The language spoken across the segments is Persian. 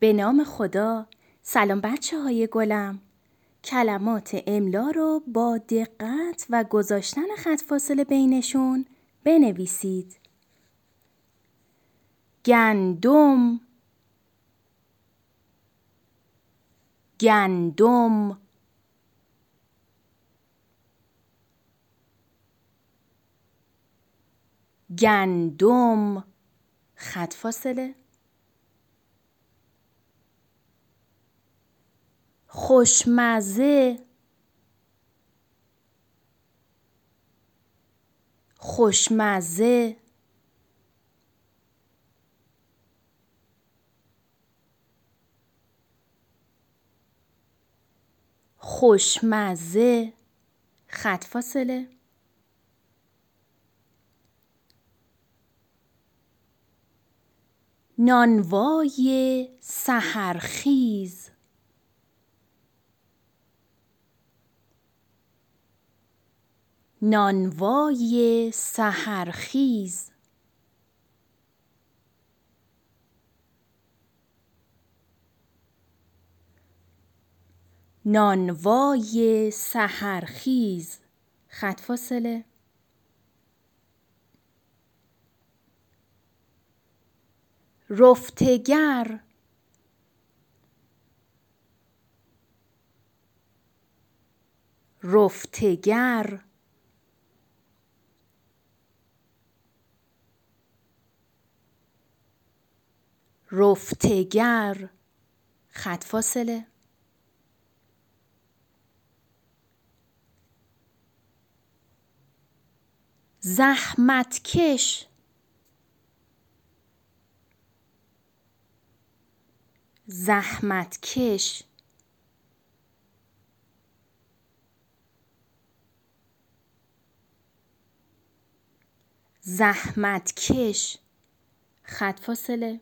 به نام خدا. سلام بچه های گلم. کلمات املا رو با دقت و گذاشتن خط فاصله بینشون بنویسید. گندم، گندم، گندم، خط فاصله. خوشمزه، خوشمزه، خوشمزه، خط فاصله. نانوای سحرخیز، نانوای سحرخیز. نانوای سحرخیز، خط فاصله. رفتگر، رفتگر، رفتگر، خط فاصله. زحمتکش، زحمتکش، زحمتکش، خط فاصله.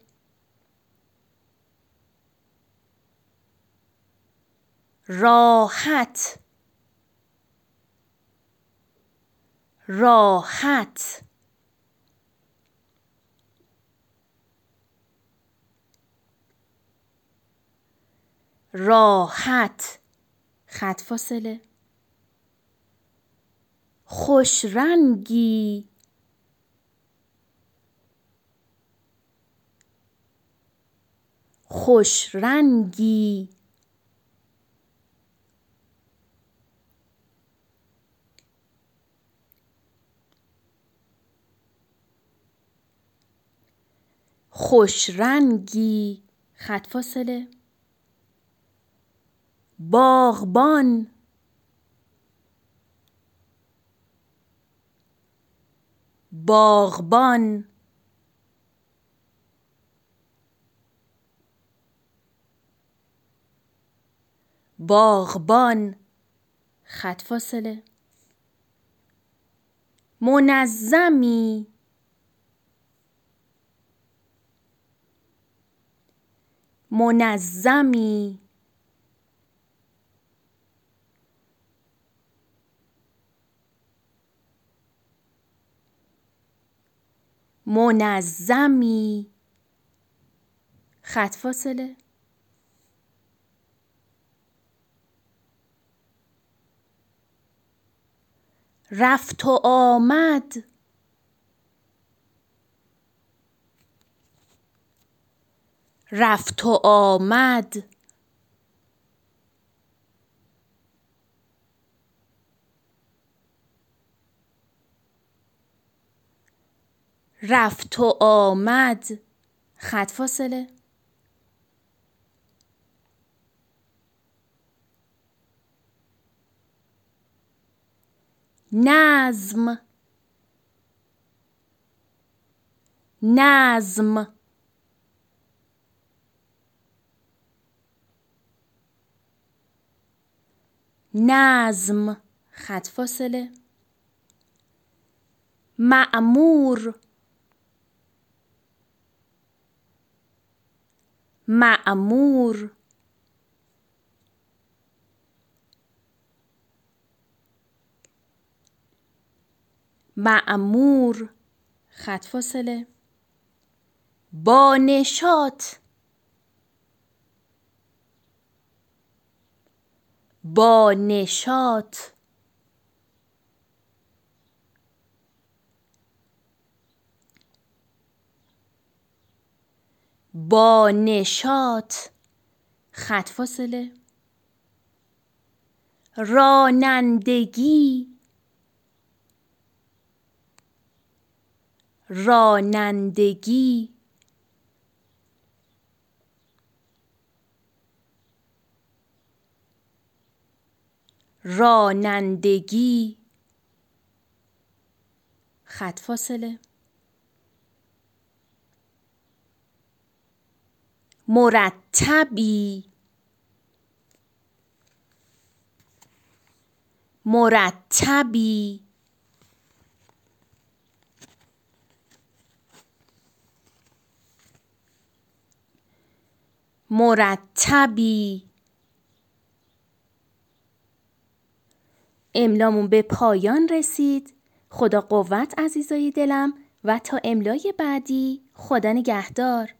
راحت، راحت، راحت، خط فاصله. خوشرنگی، خوشرنگی، خوشرنگی، خط فاصله. باغبان، باغبان، باغبان، خط فاصله. منظمی، منظمی، منظمی، خط فاصله. رفت و آمد، رفت و آمد، رفت و آمد، خط فاصله. نظم، نظم، نظم، خط فاصله. مأمور، مأمور، مأمور، خط فاصله. با نشاط، با نشاط. با نشاط. خط فاصله. رانندگی. رانندگی. رانندگی. خط فاصله. مرتبی. مرتبی. مرتبی. املامون به پایان رسید. خدا قوت عزیزای دلم و تا املای بعدی خدا نگهدار.